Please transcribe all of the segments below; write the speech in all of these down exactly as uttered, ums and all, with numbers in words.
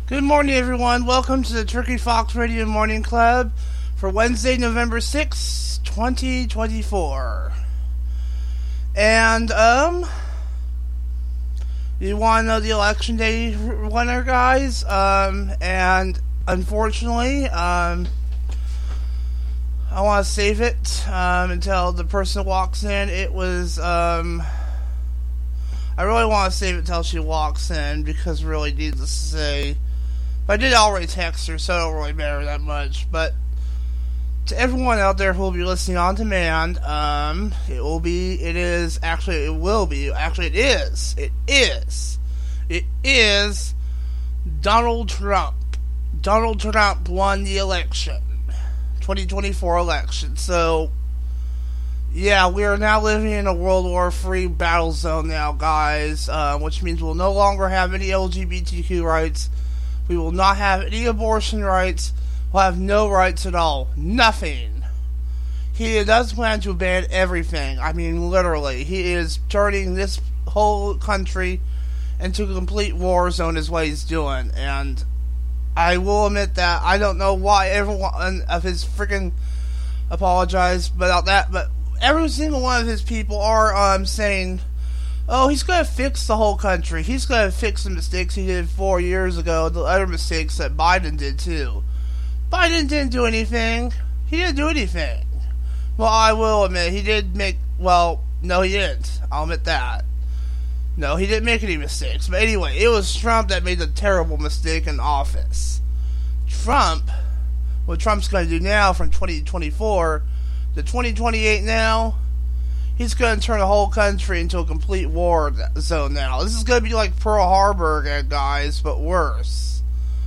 Good morning, everyone. Welcome to the Turkey Fox Radio Morning Club for Wednesday, November sixth, twenty twenty-four. And, um, you want to know the election day winner, guys? Um, and unfortunately, um, I want to save it, um, until the person walks in. It was, um, I really want to save it until she walks in because really, needless to say, but I did already text her, so it don't really matter that much. But to everyone out there who will be listening on demand, um, it will be, it is, actually, it will be, actually, it is, it is, it is Donald Trump. Donald Trump won the election, twenty twenty-four election. So, yeah, we are now living in a World War Three battle zone now, guys, uh, which means we'll no longer have any L G B T Q rights. We will not have any abortion rights. We'll have no rights at all. Nothing. He does plan to ban everything. I mean, literally. He is turning this whole country into a complete war zone is what he's doing. And I will admit that I don't know why everyone of his freaking apologize about that, but every single one of his people are um, saying, oh, he's going to fix the whole country. He's going to fix the mistakes he did four years ago, the other mistakes that Biden did too. Biden didn't do anything. He didn't do anything. Well, I will admit, he did make, well, no he didn't. I'll admit that. No, he didn't make any mistakes. But anyway, it was Trump that made the terrible mistake in office. Trump, what Trump's going to do now from twenty twenty-four to twenty twenty-eight now, he's going to turn the whole country into a complete war zone now. This is going to be like Pearl Harbor again, guys, but worse.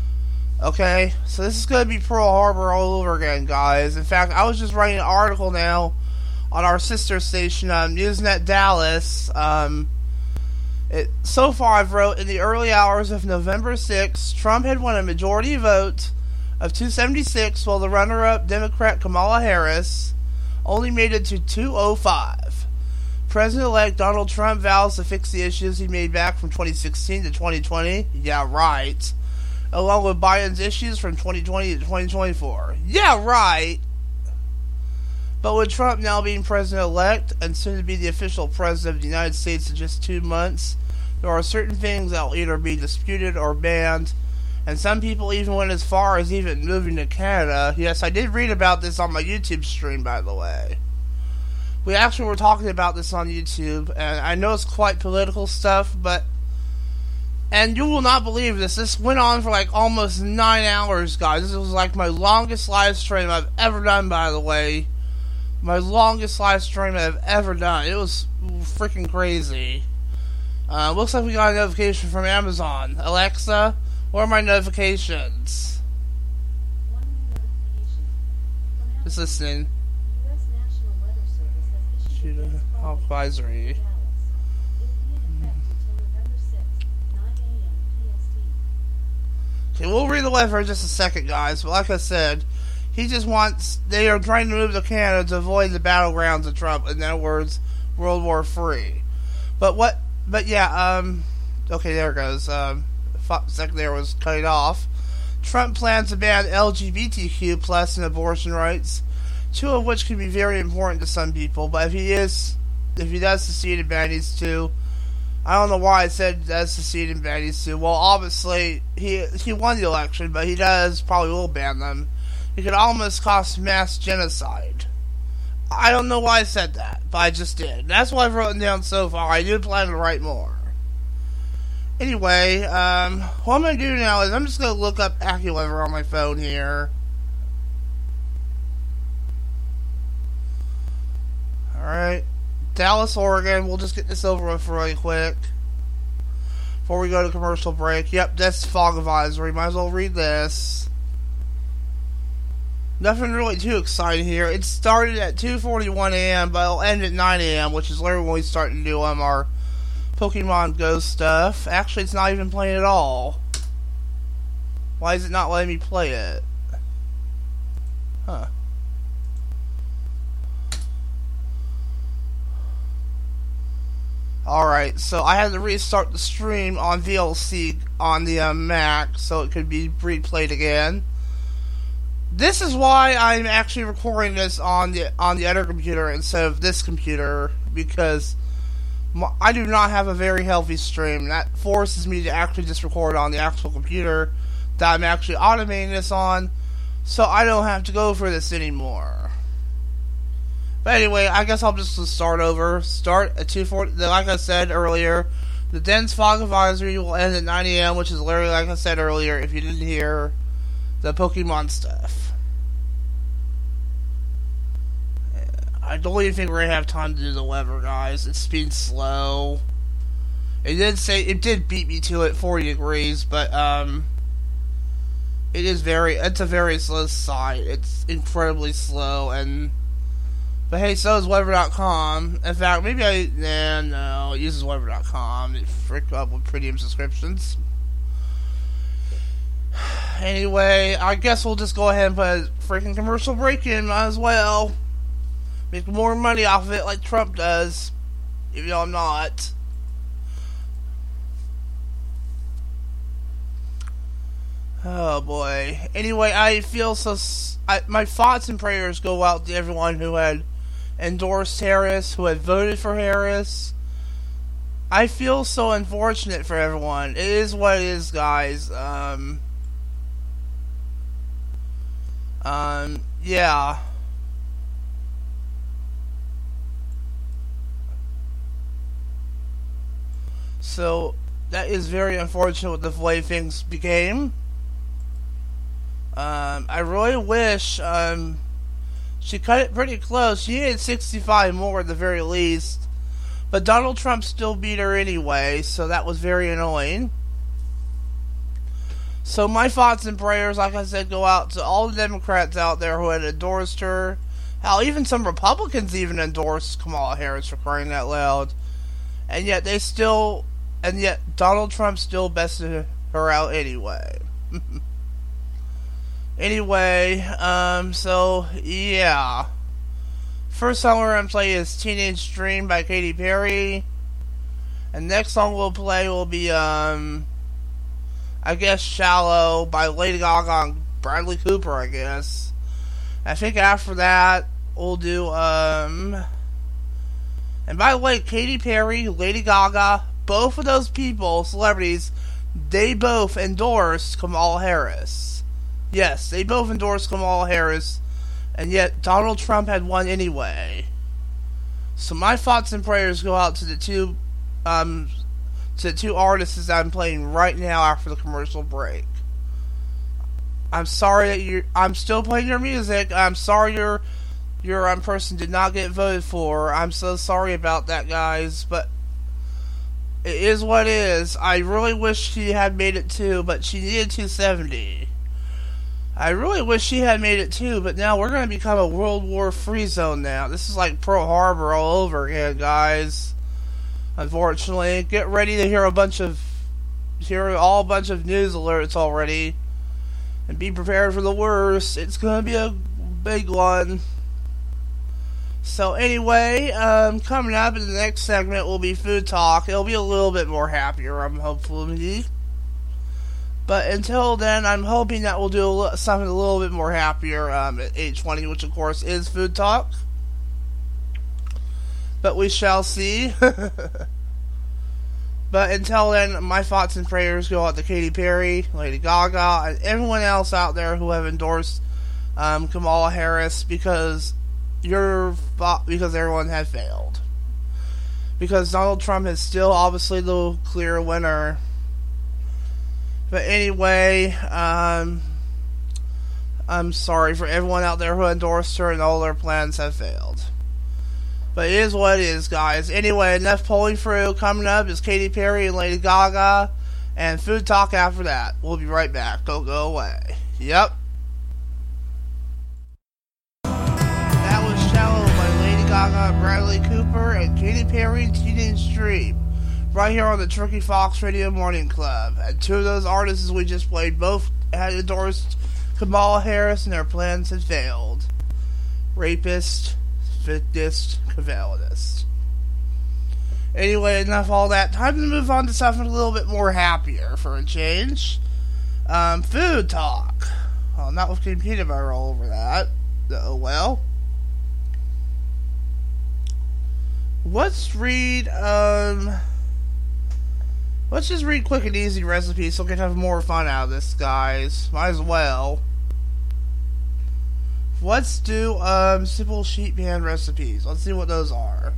Okay? So this is going to be Pearl Harbor all over again, guys. In fact, I was just writing an article now on our sister station, um, Newsnet Dallas. Um, it, so far, I've wrote, in the early hours of November sixth, Trump had won a majority vote of two seventy-six, while the runner-up, Democrat Kamala Harris, only made it to two oh five. President-elect Donald Trump vows to fix the issues he made back from twenty sixteen to twenty twenty. Yeah, right. Along with Biden's issues from twenty twenty to twenty twenty-four. Yeah, right. But with Trump now being president-elect and soon to be the official president of the United States in just two months, there are certain things that will either be disputed or banned. And some people even went as far as even moving to Canada. Yes, I did read about this on my YouTube stream, by the way. We actually were talking about this on YouTube, and I know it's quite political stuff, but... And you will not believe this. This went on for like almost nine hours, guys. This was like my longest live stream I've ever done, by the way. My longest live stream I've ever done. It was freaking crazy. Uh, looks like we got a notification from Amazon. Alexa, what are my notifications? One notification. From Just listening. U S National Weather Service has issued Shoot, a uh, advisory. Dallas. It will be in effect until November sixth, nine a.m. P S T. Okay, we'll read the weather in just a second, guys. But like I said, he just wants... They are trying to move to Canada to avoid the battlegrounds of Trump. In other words, World War Three. But what... But yeah, um... Okay, there it goes. Um... second there was cut it off. Trump plans to ban L G B T Q plus and abortion rights, two of which can be very important to some people. But if he is, if he does secede and ban these two, I don't know why I said does secede and ban these two. Well, obviously he he won the election, but he does probably will ban them. It could almost cost mass genocide. I don't know why I said that, but I just did. That's what I've written down so far. I do plan to write more. Anyway, um, what I'm going to do now is I'm just going to look up AccuWeather on my phone here. Alright. Dallas, Oregon. We'll just get this over with really quick before we go to commercial break. Yep, that's fog advisory. Might as well read this. Nothing really too exciting here. It started at two forty-one a.m., but it'll end at nine a.m., which is literally when we start to do um, our Pokemon Go stuff. Actually, it's not even playing at all. Why is it not letting me play it? Huh. Alright, so I had to restart the stream on V L C on the uh, Mac so it could be replayed again. This is why I'm actually recording this on the on the other computer instead of this computer, because my, I do not have a very healthy stream. That forces me to actually just record on the actual computer that I'm actually automating this on, so I don't have to go for this anymore. But anyway, I guess I'll just start over. Start at two forty. Like I said earlier, the dense fog advisory will end at nine a m, which is literally, like I said earlier, if you didn't hear the Pokemon stuff. I don't even think we're gonna have time to do the weather, guys. It's been slow. It did say it did beat me to it, forty degrees, but um, it is very. It's a very slow site. It's incredibly slow and. But hey, so is weather dot com. In fact, maybe I... Nah, no, it uses weather dot com. It frick up with premium subscriptions. Anyway, I guess we'll just go ahead and put a freaking commercial break in. Might as well. Make more money off of it like Trump does. Even though I'm not. Oh boy. Anyway, I feel so... I, my thoughts and prayers go out to everyone who had endorsed Harris, who had voted for Harris. I feel so unfortunate for everyone. It is what it is, guys. Um, um, yeah. So, that is very unfortunate with the way things became. Um, I really wish, um, she cut it pretty close. She had sixty-five more at the very least. But Donald Trump still beat her anyway, so that was very annoying. So my thoughts and prayers, like I said, go out to all the Democrats out there who had endorsed her. Hell, even some Republicans even endorsed Kamala Harris, for crying out loud. And yet they still, and yet Donald Trump still bested her out anyway. Anyway, um, so, yeah. First song we're gonna play is Teenage Dream by Katy Perry. And next song we'll play will be, um, I guess Shallow by Lady Gaga and Bradley Cooper, I guess. I think after that, we'll do, um, and by the way, Katy Perry, Lady Gaga, both of those people, celebrities, they both endorsed Kamala Harris. Yes, they both endorsed Kamala Harris, and yet Donald Trump had won anyway. So my thoughts and prayers go out to the two, um, to the two artists that I'm playing right now after the commercial break. I'm sorry that you. I'm still playing your music. I'm sorry your your um, person did not get voted for. I'm so sorry about that, guys. But it is what it is. I really wish she had made it too, but she needed two seventy. I really wish she had made it too, but now we're going to become a World War free zone now. This is like Pearl Harbor all over again, guys. Unfortunately, get ready to hear a bunch of, hear all a bunch of news alerts already, and be prepared for the worst. It's going to be a big one. So anyway, um, coming up in the next segment will be Food Talk. It'll be a little bit more happier, I'm hopefully. But until then, I'm hoping that we'll do a li- something a little bit more happier um, at eight twenty, which of course is Food Talk. But we shall see. But until then, my thoughts and prayers go out to Katy Perry, Lady Gaga, and everyone else out there who have endorsed um, Kamala Harris because your because everyone had failed. Because Donald Trump is still obviously the clear winner. But anyway, um, I'm sorry for everyone out there who endorsed her and all their plans have failed. But it is what it is, guys. Anyway, enough polling through. Coming up is Katy Perry and Lady Gaga, and Food Talk after that. We'll be right back. Don't go away. Yep. That was Shallow by Lady Gaga, Bradley Cooper, and Katy Perry, Teenage Dream. Right here on the Turkey Fox Radio Morning Club. And two of those artists we just played both had endorsed Kamala Harris and their plans had failed. Rapist, fictist, cavalist. Anyway, enough all that. Time to move on to something a little bit more happier for a change. Um, food talk. Well, not with King Peanut Butter all over that. Oh well. Let's read, um... Let's just read quick and easy recipes so we can have more fun out of this, guys. Might as well. Let's do, um, simple sheet pan recipes. Let's see what those are.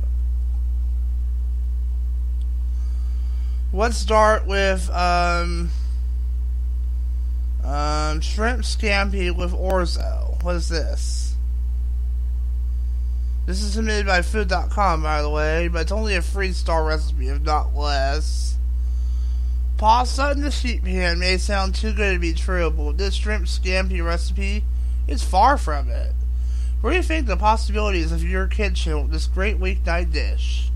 Let's start with, um... Um, shrimp scampi with orzo. What is this? This is submitted by food dot com, by the way, but it's only a three-star recipe, if not less. Pasta in the sheet pan may sound too good to be true, but with this shrimp scampi recipe, it's far from it. What do you think the possibilities of your kitchen with this great weeknight dish?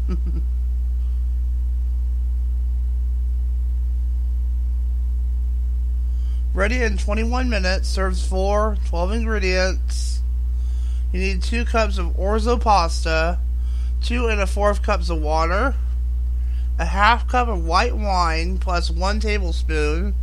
Ready in twenty-one minutes, serves four, twelve ingredients. You need two cups of orzo pasta, two and a fourth cups of water, a half cup of white wine plus one tablespoon,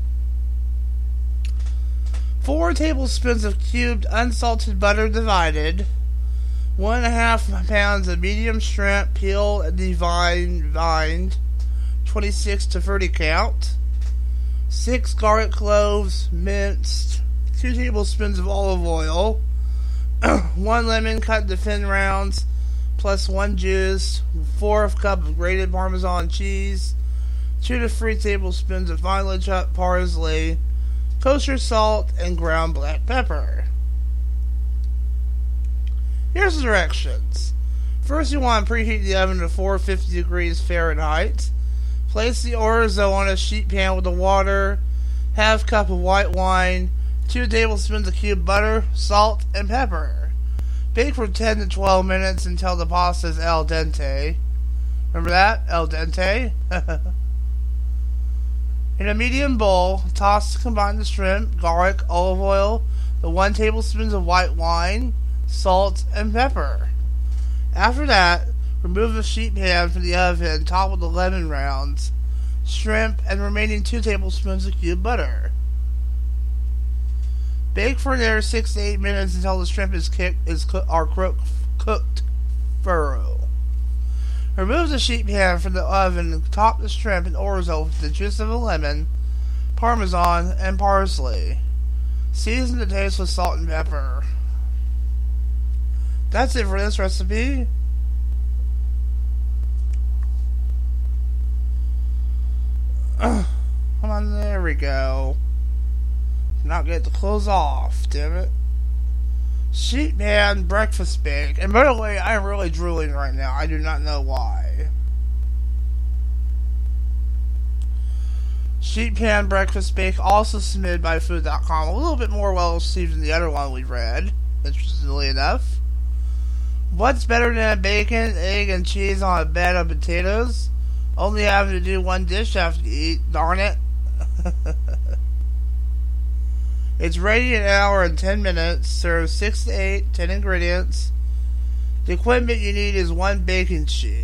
four tablespoons of cubed unsalted butter divided, one and a half pounds of medium shrimp peeled and deveined, twenty-six to thirty count, six garlic cloves minced, two tablespoons of olive oil, one lemon cut into thin rounds, plus one juice, fourth cup of grated Parmesan cheese, two to three tablespoons of finely chopped parsley, kosher salt, and ground black pepper. Here's the directions. First, you want to preheat the oven to four hundred fifty degrees Fahrenheit. Place the orzo on a sheet pan with the water, half cup of white wine, two tablespoons of cubed butter, salt, and pepper. Bake for ten to twelve minutes until the pasta is al dente. Remember that? Al dente? In a medium bowl, toss to combine the shrimp, garlic, olive oil, the one tablespoon of white wine, salt, and pepper. After that, remove the sheet pan from the oven, top with the lemon rounds, shrimp, and remaining two tablespoons of cubed butter. Bake for another six to eight minutes until the shrimp is kicked, is co- are cooked, cooked thorough. Remove the sheet pan from the oven and top the shrimp and orzo with the juice of a lemon, Parmesan, and parsley. Season the taste with salt and pepper. That's it for this recipe. Come on, there we go. Not get the clothes off, damn it. Sheet pan breakfast bake. And by the way, I am really drooling right now. I do not know why. Sheet pan breakfast bake, also submitted by food dot com. A little bit more well received than the other one we read, interestingly enough. What's better than a bacon, egg, and cheese on a bed of potatoes? Only having to do one dish after you eat, darn it. It's ready in an hour and ten minutes. Serve six to eight, ten ingredients. The equipment you need is one baking sheet.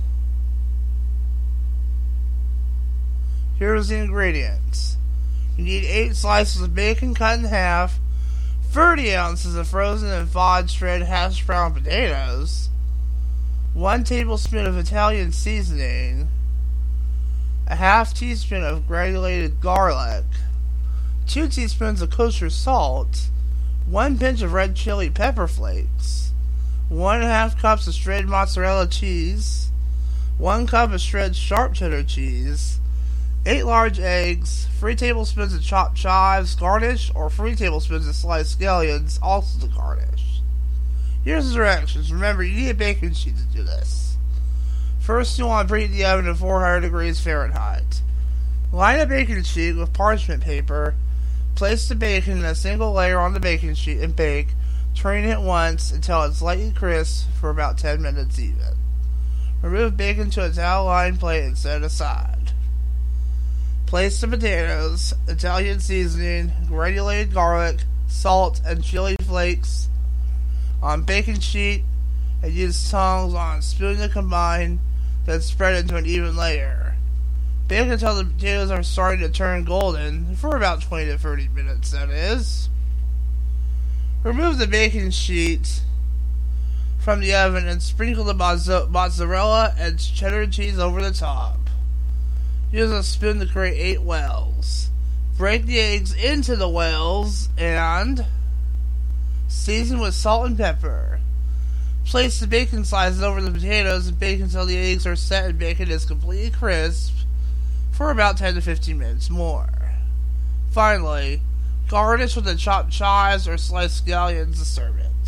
Here's the ingredients. You need eight slices of bacon cut in half, thirty ounces of frozen and thawed shredded hash brown potatoes, one tablespoon of Italian seasoning, a half teaspoon of granulated garlic, two teaspoons of kosher salt, one pinch of red chili pepper flakes, one and a half cups of shredded mozzarella cheese, one cup of shredded sharp cheddar cheese, eight large eggs, three tablespoons of chopped chives, garnish, or three tablespoons of sliced scallions, also to garnish. Here's the directions. Remember, you need a baking sheet to do this. First, you want to preheat the oven to four hundred degrees Fahrenheit. Line a baking sheet with parchment paper. Place the bacon in a single layer on the baking sheet and bake, turning it once until it's lightly crisp for about ten minutes even. Remove bacon to a towel-lined plate and set it aside. Place the potatoes, Italian seasoning, granulated garlic, salt, and chili flakes on baking sheet and use tongs on a spoon to combine. then spread into an even layer. Bake until the potatoes are starting to turn golden, for about twenty to thirty minutes, that is. Remove the baking sheet from the oven and sprinkle the mozzarella and cheddar cheese over the top. Use a spoon to create eight wells. Break the eggs into the wells and season with salt and pepper. Place the bacon slices over the potatoes and bake until the eggs are set and bacon is completely crisp for about ten to fifteen minutes more. Finally, garnish with the chopped chives or sliced scallions to serve it.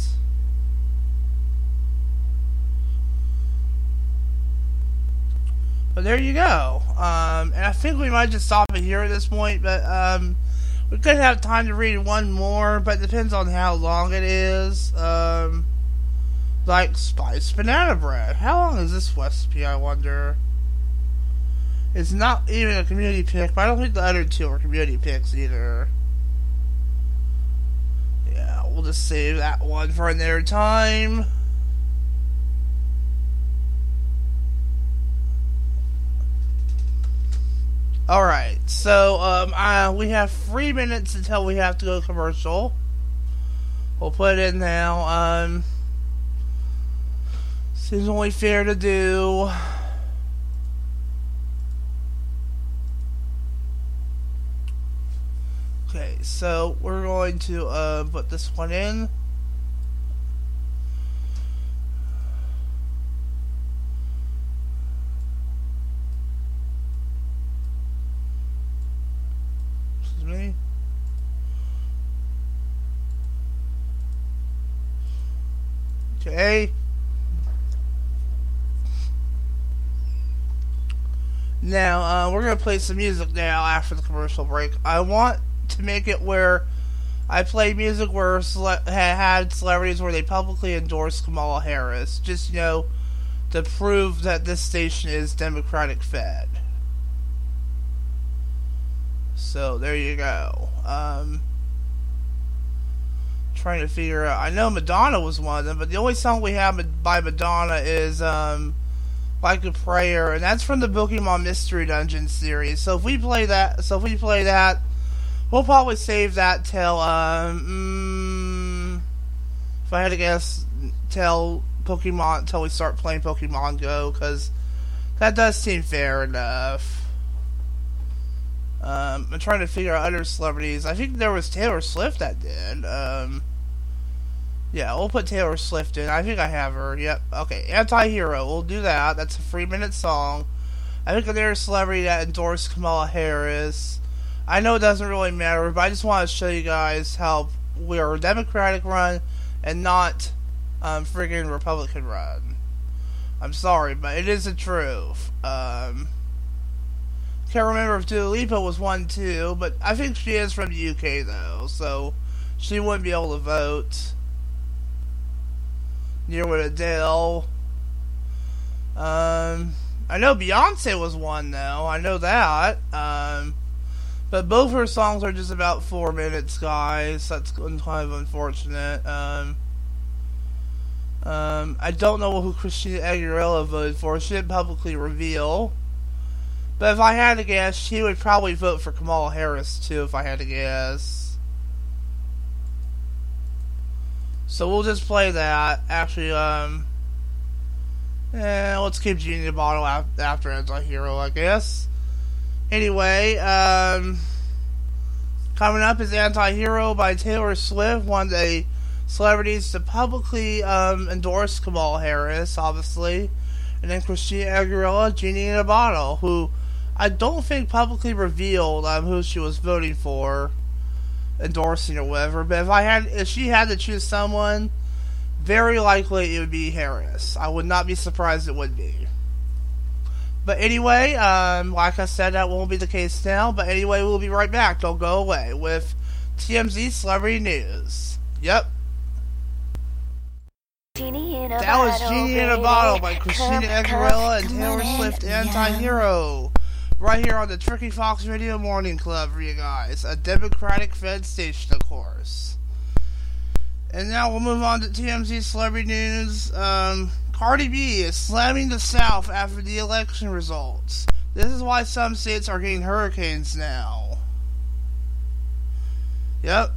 But there you go. Um, and I think we might just stop it here at this point, but um, we could have time to read one more, but it depends on how long it is. Um, like spiced banana bread. How long is this recipe, I wonder? It's not even a community pick, but I don't think the other two are community picks either. Yeah, we'll just save that one for another time. Alright, so um, uh, we have three minutes until we have to go commercial. We'll put it in now. Um, seems only fair to do. Okay, so we're going to uh, put this one in. Me. Okay. Now, uh, we're going to play some music now after the commercial break. I want to make it where I play music where cele- had celebrities where they publicly endorsed Kamala Harris. Just, you know, to prove that this station is Democratic fed. So, there you go. Um, trying to figure out... I know Madonna was one of them, but the only song we have by Madonna is, um, Like a Prayer, and that's from the Pokemon Mystery Dungeon series. So if we play that, so if we play that, we'll probably save that till, um, mm, if I had to guess, till Pokemon, till we start playing Pokemon Go, because that does seem fair enough. Um, I'm trying to figure out other celebrities. I think there was Taylor Swift that did. Um, yeah, we'll put Taylor Swift in. I think I have her. Yep. Okay, Anti-Hero. We'll do that. That's a three-minute song. I think there's a celebrity that endorsed Kamala Harris. I know it doesn't really matter, but I just want to show you guys how we're a Democratic run and not um, friggin' Republican run. I'm sorry, but it is the truth. Um... Can't remember if Dua Lipa was one too, but I think she is from the U K though, so she wouldn't be able to vote. Near with Adele. Um, I know Beyonce was one though, I know that. Um, but both her songs are just about four minutes, guys. That's kind of unfortunate. Um, um, I don't know who Christina Aguilera voted for. She didn't publicly reveal. But if I had to guess, she would probably vote for Kamala Harris, too, if I had to guess. So we'll just play that. Actually, um... eh, let's keep Genie in the Bottle after Anti-Hero, I guess. Anyway, um... coming up is Anti-Hero by Taylor Swift, one of the celebrities to publicly um, endorse Kamala Harris, obviously. And then Christina Aguilera, Genie in a Bottle, who I don't think publicly revealed um, who she was voting for, endorsing or whatever. But if I had, if she had to choose someone, very likely it would be Harris. I would not be surprised it would be. But anyway, um, like I said, that won't be the case now. But anyway, we'll be right back. Don't go away with T M Z Celebrity News. Yep. That was Genie in a Bottle by Christina Aguilera and Taylor Swift, Anti-Hero. Right here on the Tricky Fox Radio Morning Club for you guys. A Democratic fed station, of course. And now we'll move on to T M Z Celebrity News. Um, Cardi B is slamming the South after the election results. This is why some states are getting hurricanes now. Yep.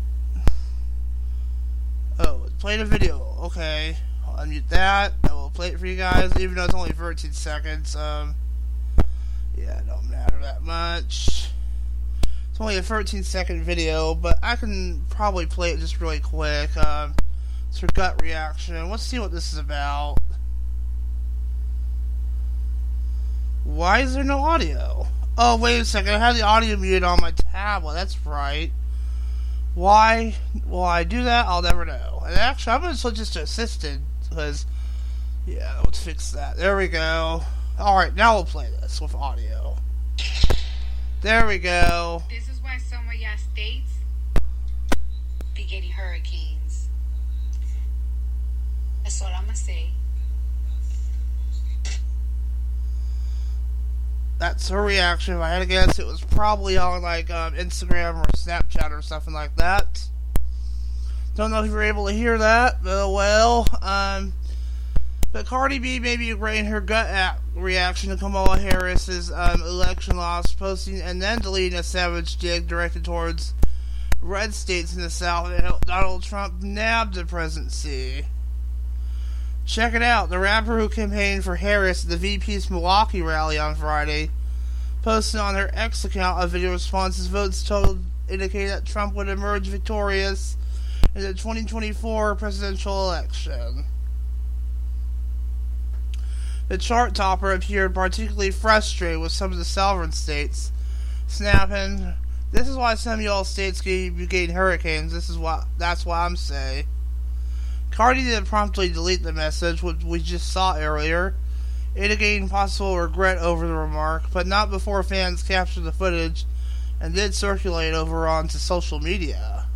Oh, play the video. Okay. I'll unmute that. I will play it for you guys, even though it's only thirteen seconds. Um, yeah, it don't matter that much. It's only a thirteen second video, but I can probably play it just really quick. Um, it's her gut reaction. Let's see what this is about. Why is there no audio? Oh, wait a second. I had the audio muted on my tablet. That's right. Why will I do that? I'll never know. And actually, I'm going to switch this to assisted, because, yeah, let's fix that. There we go. Alright, now we'll play this with audio. There we go. This is why some of y'all states be getting hurricanes. That's all I'm going to say. That's her reaction. If I had to guess, it was probably on like um, Instagram or Snapchat or something like that. Don't know if you were able to hear that, but well, um, but Cardi B may be agreeing her gut at reaction to Kamala Harris's um, election loss, posting and then deleting a savage dig directed towards red states in the South that helped Donald Trump nab the presidency. Check it out. The rapper who campaigned for Harris at the V P's Milwaukee rally on Friday posted on her X account a video response. Votes total indicated that Trump would emerge victorious in the twenty twenty-four presidential election. The chart topper appeared particularly frustrated with some of the sovereign states, snapping, "This is why some of y'all states be getting hurricanes. This is why. That's why I'm saying." Cardi did promptly delete the message, which we just saw earlier, indicating possible regret over the remark, but not before fans captured the footage and did circulate over onto social media.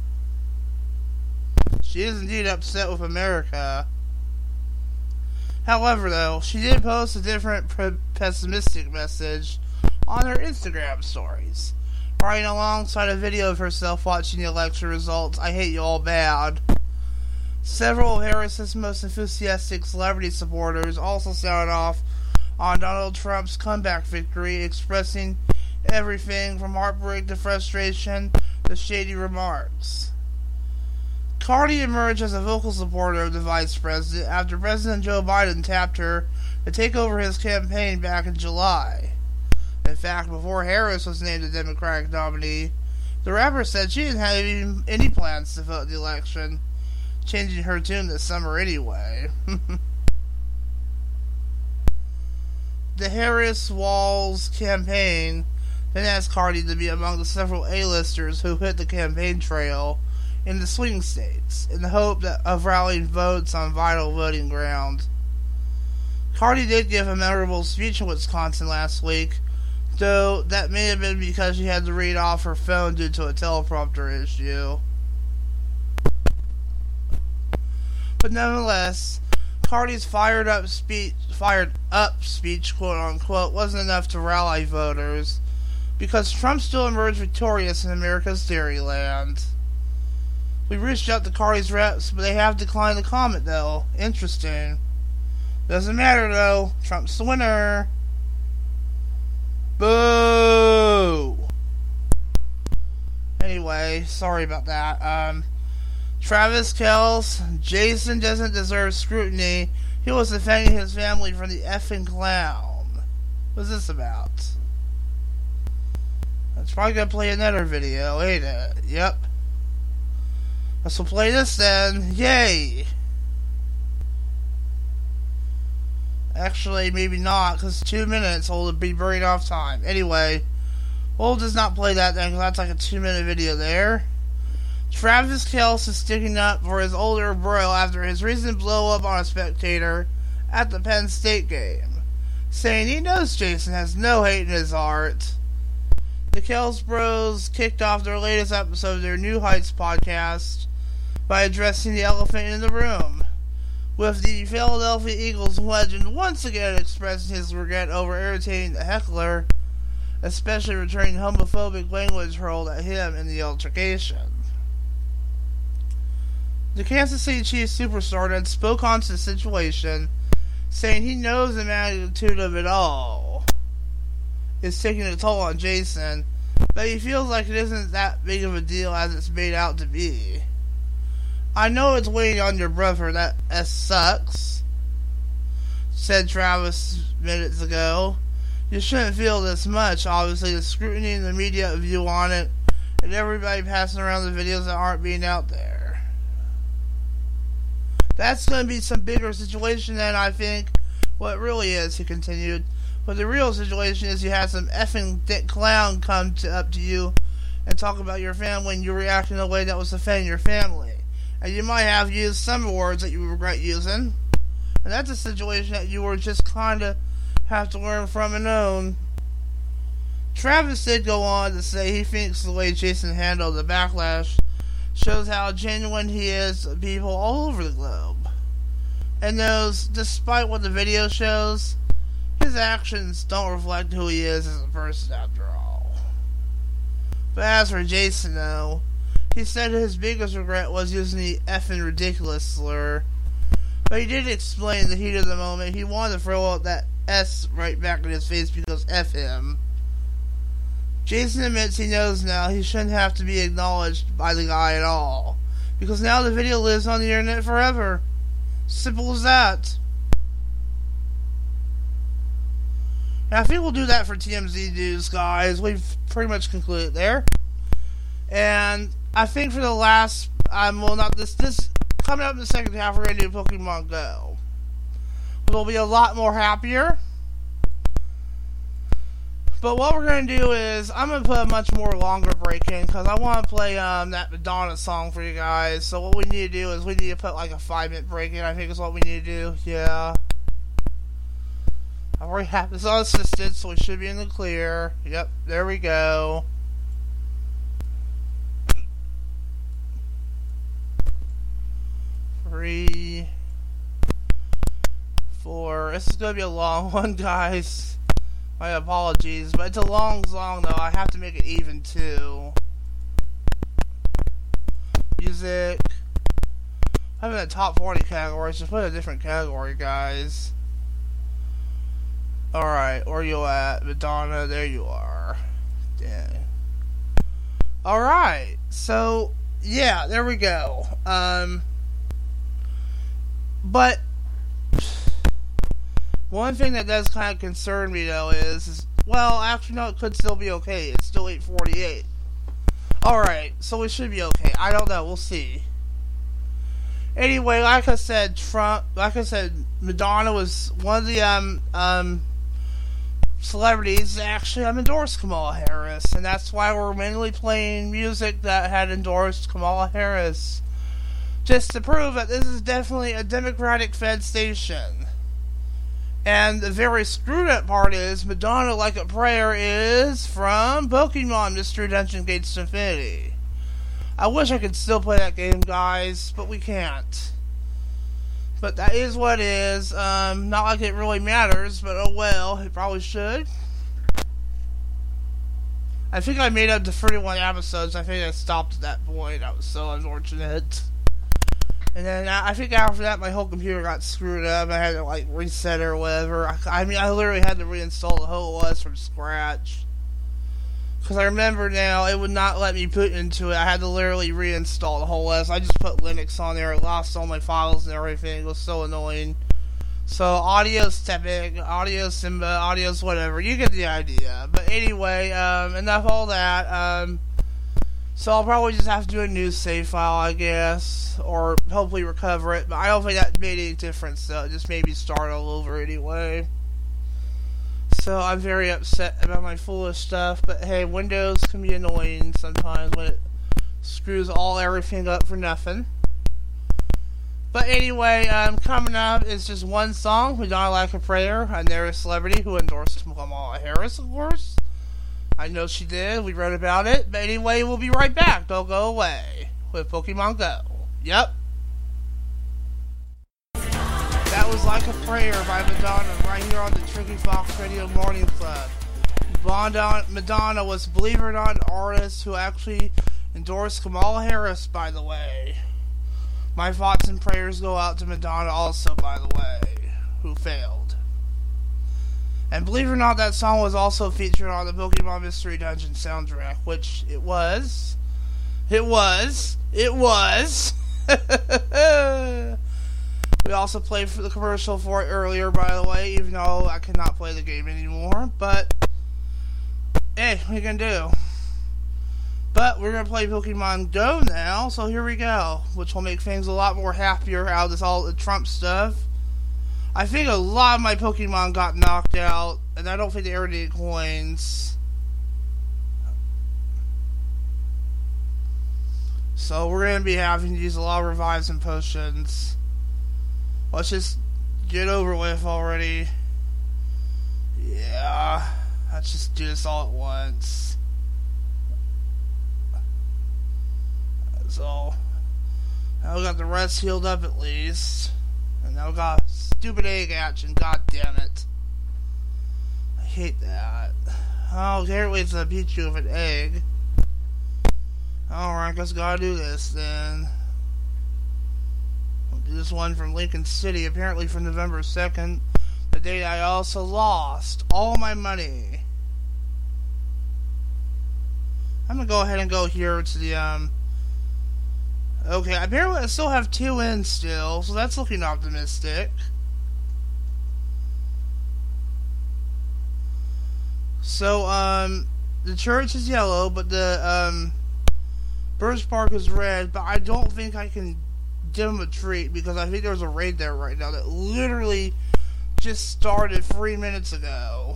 She is indeed upset with America. However, though, she did post a different pessimistic message on her Instagram stories, writing alongside a video of herself watching the election results, "I hate you all bad." Several of Harris's most enthusiastic celebrity supporters also sounded off on Donald Trump's comeback victory, expressing everything from heartbreak to frustration to shady remarks. Cardi emerged as a vocal supporter of the vice president after President Joe Biden tapped her to take over his campaign back in July. In fact, before Harris was named the Democratic nominee, the rapper said she didn't have any plans to vote in the election, changing her tune this summer anyway. The Harris-Walz campaign then asked Cardi to be among the several A-listers who hit the campaign trail in the swing states, in the hope that, of rallying votes on vital voting ground. Cardi did give a memorable speech in Wisconsin last week, though that may have been because she had to read off her phone due to a teleprompter issue. But nonetheless, Cardi's fired up speech, fired up speech, quote unquote, wasn't enough to rally voters, because Trump still emerged victorious in America's Dairyland. We reached out to Cardi's reps, but they have declined to comment, though. Interesting. Doesn't matter, though. Trump's the winner. Boo! Anyway, sorry about that. Um... Travis Kelce, Jason doesn't deserve scrutiny. He was defending his family from the effing clown. What's this about? That's probably gonna play another video, ain't it? Yep. Let's play this then. Yay! Actually, maybe not, because two minutes will be burning off time. Anyway, we'll just not play that then, because that's like a two minute video there. Travis Kelce is sticking up for his older bro after his recent blow up on a spectator at the Penn State game, saying he knows Jason has no hate in his heart. The Kelce bros kicked off their latest episode of their New Heights podcast by addressing the elephant in the room, with the Philadelphia Eagles legend once again expressing his regret over irritating the heckler, especially returning homophobic language hurled at him in the altercation. The Kansas City Chiefs superstar then spoke onto the situation, saying he knows the magnitude of it all is taking a toll on Jason, but he feels like it isn't that big of a deal as it's made out to be. I know it's weighing on your brother, that S sucks, said Travis minutes ago. You shouldn't feel this much. Obviously, the scrutiny and the media view on it, and everybody passing around the videos that aren't being out there. That's going to be some bigger situation than I think what it really is, he continued. But the real situation is you had some effing dick clown come to, up to you and talk about your family and you react in a way that was offending your family. And you might have used some words that you regret using. And that's a situation that you were just kind of have to learn from and own. Travis did go on to say he thinks the way Jason handled the backlash shows how genuine he is to people all over the globe. And knows, despite what the video shows, his actions don't reflect who he is as a person after all. But as for Jason, though, he said his biggest regret was using the effing ridiculous slur. But he did explain in the heat of the moment he wanted to throw out that S right back in his face because F him. Jason admits he knows now he shouldn't have to be acknowledged by the guy at all, because now the video lives on the internet forever. Simple as that. And I think we'll do that for T M Z news, guys. We've pretty much concluded there. And I think for the last, um, well, not this, this, coming up in the second half, we're going to do Pokemon Go. We'll be a lot more happier. But what we're going to do is, I'm going to put a much more longer break in, because I want to play um, that Madonna song for you guys. So what we need to do is, we need to put like a five minute break in, I think is what we need to do. Yeah. I already have this on assisted, so we should be in the clear. Yep, there we go. Three, four. This is going to be a long one, guys. My apologies, but it's a long song, though. I have to make it even, too. Music. I'm in the top forty categories. Just put a different category, guys. Alright, where you at? Madonna, there you are. Dang. Alright, so, yeah, there we go. Um, but, one thing that does kind of concern me, though, is, is, well, actually, no, it could still be okay. It's still eight forty-eight. Alright, so we should be okay. I don't know, we'll see. Anyway, like I said, Trump, like I said, Madonna was one of the, um, um, celebrities that actually have endorsed Kamala Harris, and that's why we're mainly playing music that had endorsed Kamala Harris, just to prove that this is definitely a Democratic-fed station. And the very screwed up part is, Madonna Like a Prayer is from Pokemon Mystery Dungeon Gates to Infinity. I wish I could still play that game, guys, but we can't. But that is what it is. Um, not like it really matters, but oh well, it probably should. I think I made up to thirty-one episodes. I think I stopped at that point. That was so unfortunate. And then I think after that, my whole computer got screwed up. I had to like reset it or whatever. I, I mean, I literally had to reinstall the whole O S from scratch. Because I remember now, it would not let me put into it. I had to literally reinstall the whole O S. I just put Linux on there. I lost all my files and everything. It was so annoying. So, Adios Tepic, Adios Simba, Adios whatever. You get the idea. But anyway, um, enough all that. Um, so, I'll probably just have to do a new save file, I guess. Or hopefully recover it. But I don't think that made any difference, though. It just made me start all over anyway. So I'm very upset about my foolish stuff, but hey, Windows can be annoying sometimes when it screws all everything up for nothing. But anyway, um, coming up is just one song, Madonna Like a Prayer, another celebrity who endorsed Kamala Harris, of course. I know she did, we read about it, but anyway, we'll be right back, don't go away, with Pokemon Go. Yep. That was Like a Prayer by Madonna right here on the Tricky Fox Radio Morning Club. Madonna was, believe it or not, an artist who actually endorsed Kamala Harris, by the way. My thoughts and prayers go out to Madonna also, by the way. who failed. And believe it or not, that song was also featured on the Pokemon Mystery Dungeon soundtrack, which it was. It was. It was. We also played for the commercial for it earlier, by the way, even though I cannot play the game anymore. But, hey, what are you going to do? But we're going to play Pokemon Go now, so here we go. Which will make things a lot more happier out of this all the Trump stuff. I think a lot of my Pokemon got knocked out, and I don't think they ever did coins. So we're going to be having to use a lot of revives and potions. Let's just get over with already. Yeah, let's just do this all at once. So, now we got the rest healed up at least. And now we got stupid egg action, god damn it. I hate that. Oh, apparently it's a Pichu with an egg. Alright, guess gotta do this then. We'll do this one from Lincoln City, apparently from November second. The day I also lost all my money. I'm gonna go ahead and go here to the, um... Okay, apparently I still have two in still, so that's looking optimistic. So, um, the church is yellow, but the, um, Birch Park is red, but I don't think I can give them a treat, because I think there's a raid there right now that literally just started three minutes ago.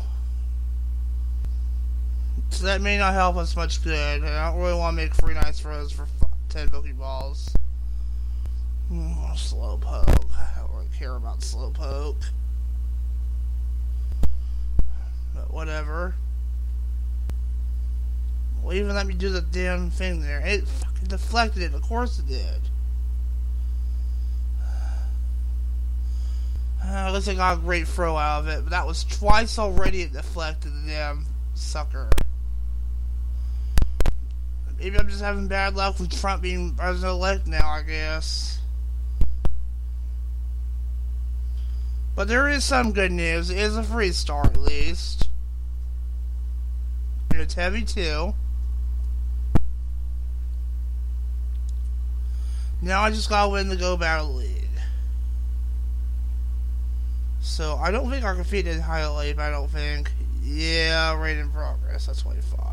So that may not help us much good, and I don't really want to make free nights throws for ten Pokeballs. Mm, Slowpoke. I don't really care about Slowpoke. But whatever. Well, even let me do the damn thing there. It fucking deflected it. Of course it did. Uh, at least I got a great throw out of it. But that was twice already it deflected the damn sucker. Maybe I'm just having bad luck with Trump being president-elect now, I guess. But there is some good news. It is a free star, at least. And it's heavy, too. Now I just gotta win the Go Battle League. So, I don't think I can feed in highlight, I don't think. Yeah, raid in progress. That's what I thought.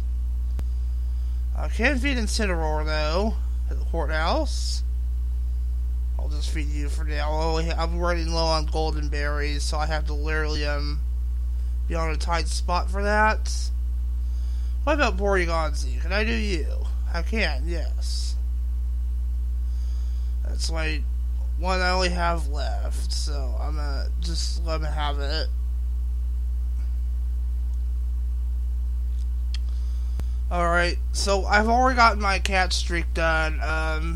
I can't feed Incineroar, though, at the courthouse. I'll just feed you for now. Oh, I'm running low on golden berries, so I have to literally um be on a tight spot for that. What about Porygon-Z? Can I do you? I can, yes. That's my one I only have left, so I'm gonna just let me have it. Alright, so I've already gotten my cat streak done. Um,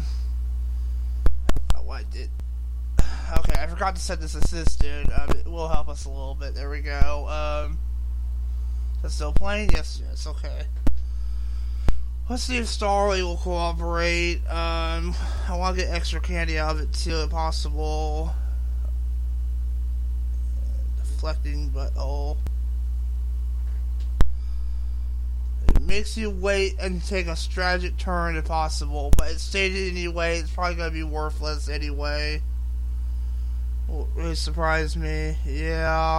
what did? Okay, I forgot to set this assistant. Um, it will help us a little bit. There we go. Um, is that still playing? Yes, yes. Okay. Let's see if Starly will cooperate. Um, I want to get extra candy out of it too, if possible. Deflecting butthole. It makes you wait and take a strategic turn if possible, but it's stated anyway, it's probably going to be worthless anyway. Will really surprise me. Yeah.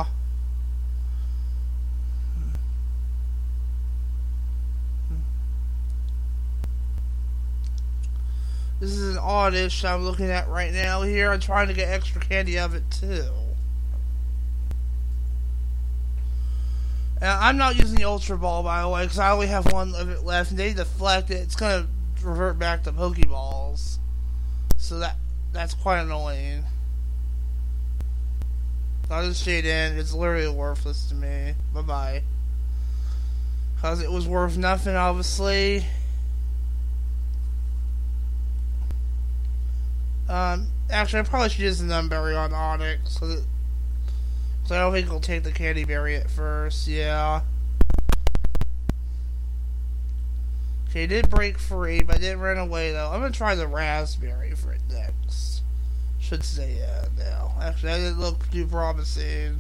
This is an oddish I'm looking at right now here. I'm trying to get extra candy of it too. And I'm not using the Ultra Ball, by the way, because I only have one of it left. And they deflect it, it's going to revert back to Pokeballs. So that that's quite annoying. I'll just shade in. It's literally worthless to me. Bye-bye. Because it was worth nothing, obviously. Um, actually, I probably should use the Numberry on Onyx. So that, so I don't think it'll take the Candy Berry at first. Yeah. Okay, it did break free, but it didn't run away, though. I'm going to try the Raspberry for it next. Should say yeah now. Actually, that didn't look too promising.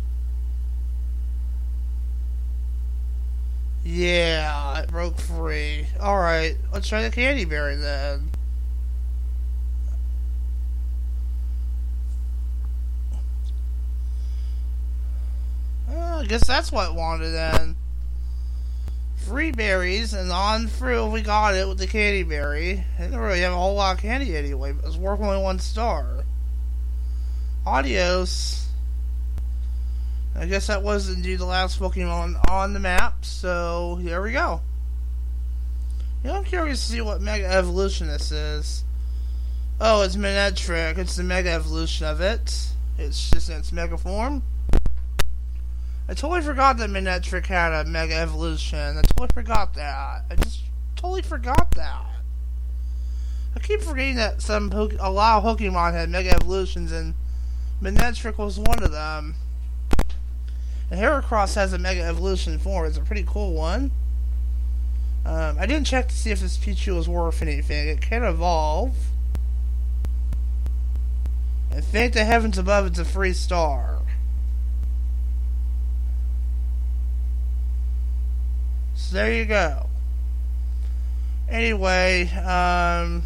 Yeah, it broke free. Alright, let's try the Candy Berry then. Well, I guess that's what it wanted then. Free berries, and on through we got it with the Candy Berry. I didn't really have a whole lot of candy anyway, but it was worth only one star. Adios. I guess that was indeed the last Pokemon on the map, so here we go. You know, I'm curious to see what Mega Evolution this is. Oh, it's Manectric. It's the Mega Evolution of it. It's just in its Mega form. I totally forgot that Manectric had a Mega Evolution. I totally forgot that. I just totally forgot that. I keep forgetting that some Poke- a lot of Pokemon had Mega Evolutions, and Manectric was one of them. And Heracross has a Mega Evolution form. It's a pretty cool one. Um, I didn't check to see if this Pichu was worth anything. It can evolve. And thank the heavens above, it's a free star. So there you go. Anyway, um...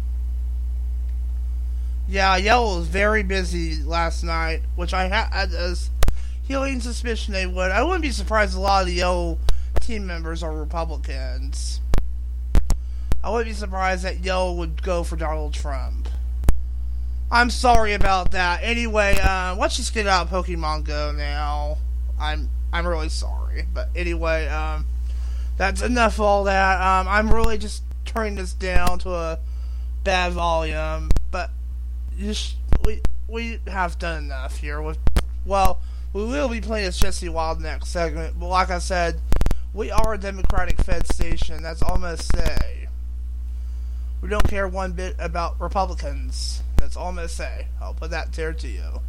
yeah, Yellow was very busy last night, which I had as healing suspicion they would. I wouldn't be surprised a lot of the Yellow team members are Republicans. I wouldn't be surprised that Yellow would go for Donald Trump. I'm sorry about that. Anyway, uh, let's just get out of Pokemon Go now. I'm I'm really sorry. But anyway, um, that's enough of all that. Um, I'm really just turning this down to a bad volume. But just, we, we have done enough here. With Well, we will be playing as Jesse Wild next segment. But like I said, we are a Democratic Fed station. That's all I'm going to say. We don't care one bit about Republicans. That's all I'm going to say. I'll put that there to you.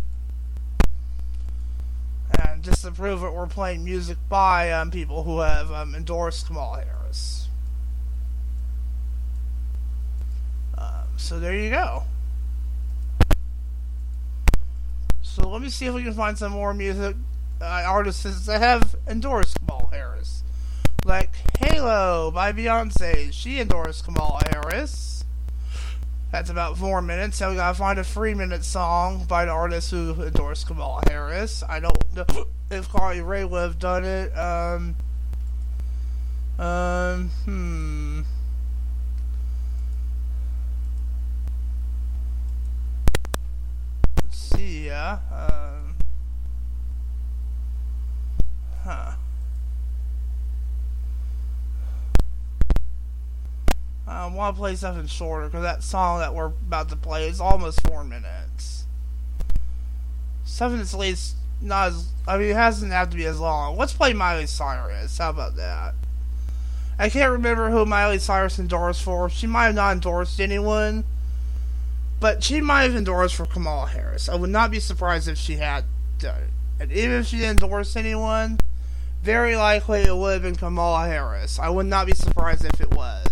And just to prove it, we're playing music by um, people who have um, endorsed Kamala Harris. Um, so there you go. So let me see if we can find some more music uh, artists that have endorsed Kamala Harris. Like Halo by Beyonce. She endorsed Kamala Harris. That's about four minutes. So we gotta find a three minute song by the artist who endorsed Kamala Harris. I don't know if Carly Rae would have done it. Um, um, hmm. Let's see, yeah. Um, huh. I want to play something shorter because that song that we're about to play is almost four minutes. Something that's at least not as... I mean, it doesn't have to be as long. Let's play Miley Cyrus. How about that? I can't remember who Miley Cyrus endorsed for. She might have not endorsed anyone. But she might have endorsed for Kamala Harris. I would not be surprised if she had done it. And even if she didn't endorse anyone, very likely it would have been Kamala Harris. I would not be surprised if it was.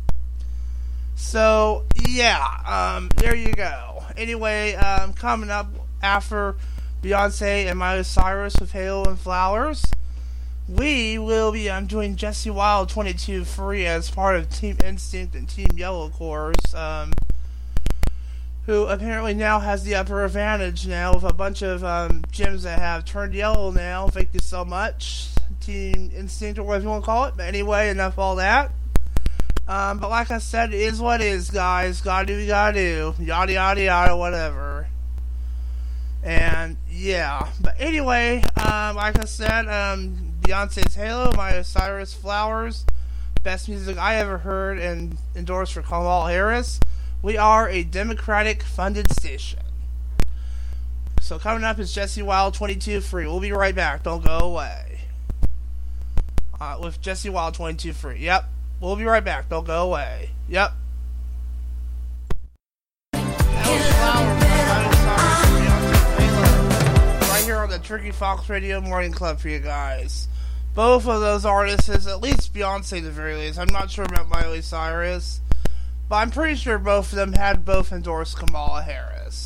So, yeah, um, there you go. Anyway, um, coming up after Beyonce and Miley Cyrus with Halo and Flowers, we will be um, doing Jesse Wild twenty-two free as part of Team Instinct and Team Yellow, of course, um, who apparently now has the upper advantage now with a bunch of um, gyms that have turned yellow now. Thank you so much, Team Instinct, or whatever you want to call it. But anyway, enough of all that. Um, but like I said, it is what it is, guys. Gotta do what you gotta do. Yada yada yada, whatever. And, yeah. But anyway, um, like I said, um, Beyonce's Halo, Miley Cyrus Flowers, best music I ever heard and endorsed for Kamala Harris. We are a Democratic funded station. So coming up is Jesse Wild twenty-two free. We'll be right back. Don't go away. Uh, with Jesse Wild twenty-two free. Yep. We'll be right back. Don't go away. Yep. That was Flowers, right here on the Tricky Fox Radio Morning Club for you guys. Both of those artists, at least Beyonce at the very least. I'm not sure about Miley Cyrus, but I'm pretty sure both of them had both endorsed Kamala Harris.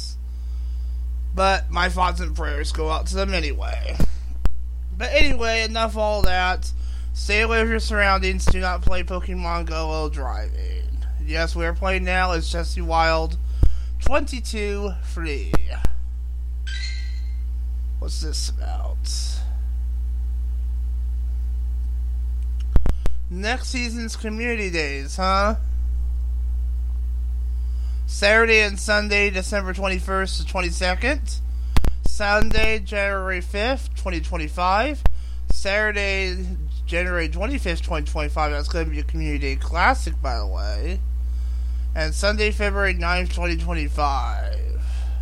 But my thoughts and prayers go out to them anyway. But anyway, enough all that. Stay away from your surroundings. Do not play Pokemon Go while driving. Yes, we are playing now as Jesse Wild twenty-two free. What's this about? Next season's community days, huh? Saturday and Sunday, December twenty-first to twenty-second. Sunday, January fifth, twenty twenty-five. Saturday, January twenty-fifth, twenty twenty-five. That's going to be a community day classic, by the way. And Sunday, February ninth, twenty twenty-five.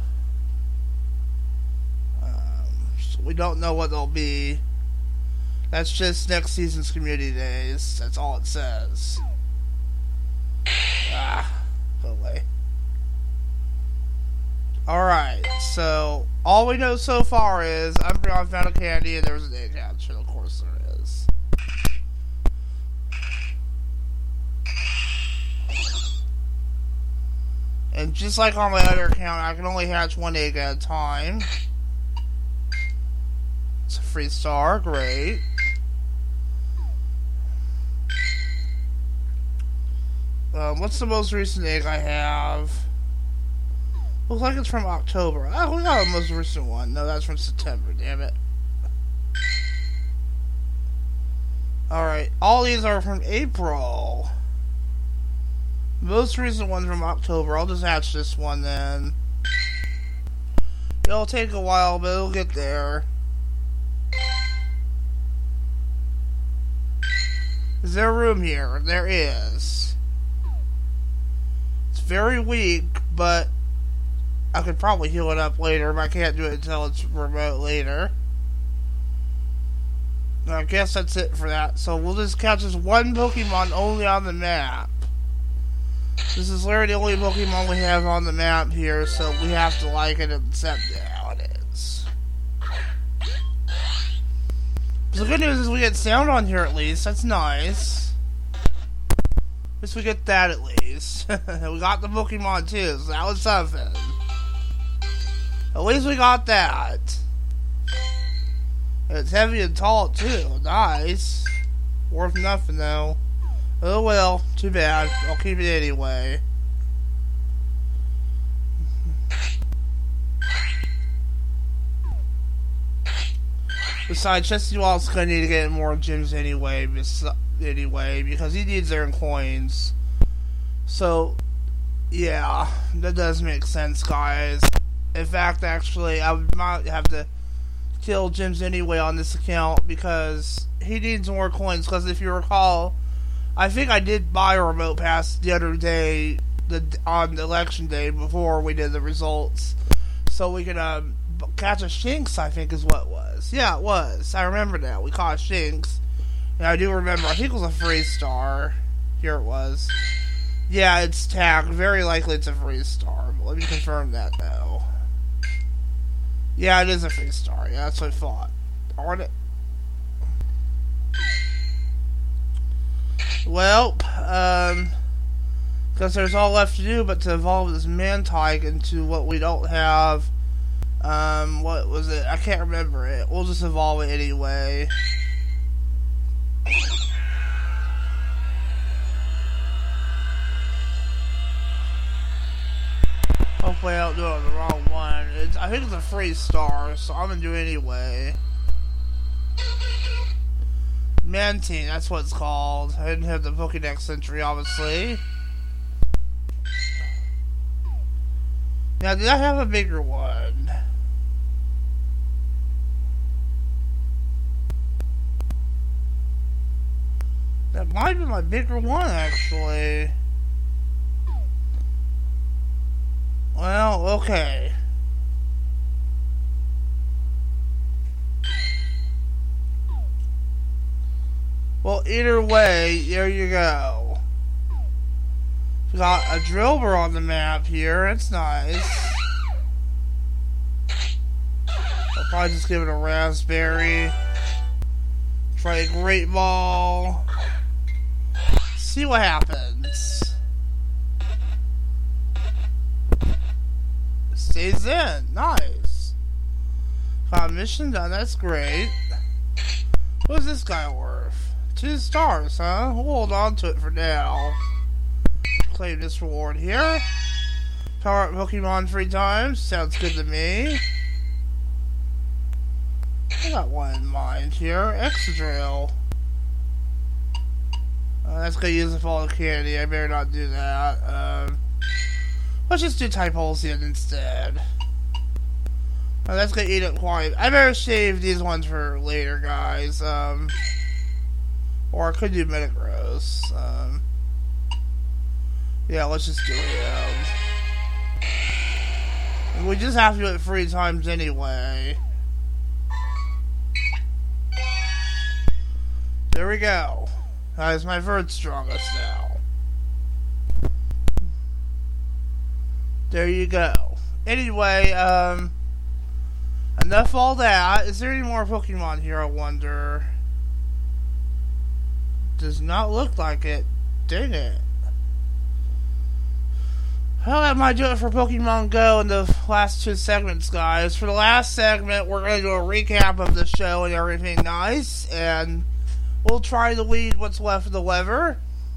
Um, so we don't know what they'll be. That's just next season's community days. That's all it says. Ah, go away. Alright, so all we know so far is Umbreon found a candy and there was an egg hatch, and of course there is. And just like on my other account, I can only hatch one egg at a time. It's a free star, great. Um, what's the most recent egg I have? Looks like it's from October. Oh, we got a most recent one. No, that's from September, damn it. Alright, all these are from April. Most recent one's from October. I'll just hatch this one then. It'll take a while, but it'll get there. Is there room here? There is. It's very weak, but I could probably heal it up later, but I can't do it until it's remote later. I guess that's it for that. So we'll just catch this one Pokemon only on the map. This is literally the only Pokemon we have on the map here, so we have to like it and accept it how it is. The good news is we get sound on here at least. That's nice. At least we get that at least. We got the Pokemon too, so that was something. At least we got that. And it's heavy and tall too. Nice. Worth nothing though. Oh well, too bad. I'll keep it anyway. Besides, Jesse Wild's gonna need to get more gyms anyway, anyway, because he needs their coins. So, yeah, that does make sense, guys. In fact, actually, I might have to kill gyms anyway on this account because he needs more coins. Because if you recall, I think I did buy a remote pass the other day, the on the election day before we did the results, so we could um, catch a Shinx. I think is what it was. Yeah, it was. I remember now. We caught a Shinx, and I do remember. I think it was a free star. Here it was. Yeah, it's tagged. Very likely it's a free star. But let me confirm that though. Yeah, it is a free star. Yeah, that's what I thought. Darn it. Well, um, because there's all left to do but to evolve this Mantike into what we don't have. Um, what was it? I can't remember it. We'll just evolve it anyway. Hopefully I don't do it on the wrong one. It's, I think it's a free star, so I'm gonna do it anyway. Mantine, that's what it's called. I didn't have the Pokédex entry, obviously. Now, did I have a bigger one? That might be my bigger one, actually. Well, okay. Well, either way, there you go. We got a Drillbur on the map here. It's nice. I'll probably just give it a Raspberry. Try a Great Ball. See what happens. Stays in. Nice. Uh, mission done, that's great. What's this guy worth? Two stars, huh? We'll hold on to it for now. Claim this reward here. Power up Pokemon three times. Sounds good to me. I got one in mind here. Excadrill. Uh, that's gonna use up all the candy. I better not do that. Um, let's just do Typhlosion instead. Uh, that's gonna eat up quite. I better save these ones for later, guys. Um, or I could do Metagross. Um, yeah, let's just do him. We just have to do it three times anyway. There we go. That is my third strongest now. There you go. Anyway, um, enough all that. Is there any more Pokemon here, I wonder? Does not look like it. Dang it. Well, that might do it for Pokemon Go in the last two segments, guys. For the last segment, we're going to do a recap of the show and everything nice, and we'll try to weed what's left of the lever.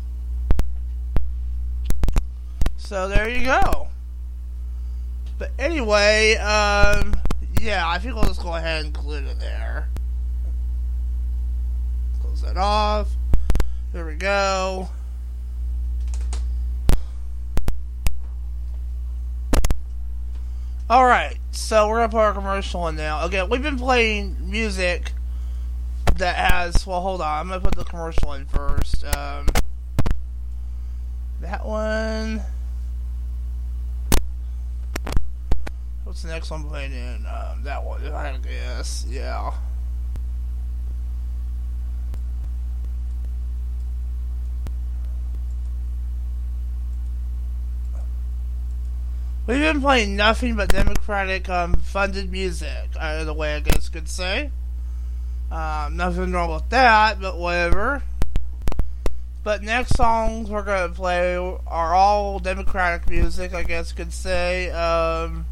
So there you go. But anyway, um, yeah, I think we'll just go ahead and include it there. Close that off. There we go. Alright, so we're going to put our commercial in now. Again, we've been playing music that has, well, hold on, I'm going to put the commercial in first. Um, that one. What's the next one playing in? Um, that one, I guess, yeah. We've been playing nothing but Democratic um, funded music, uh, the way I guess you could say. Um, nothing wrong with that, but whatever. But next songs we're going to play are all Democratic music, I guess you could say. Um,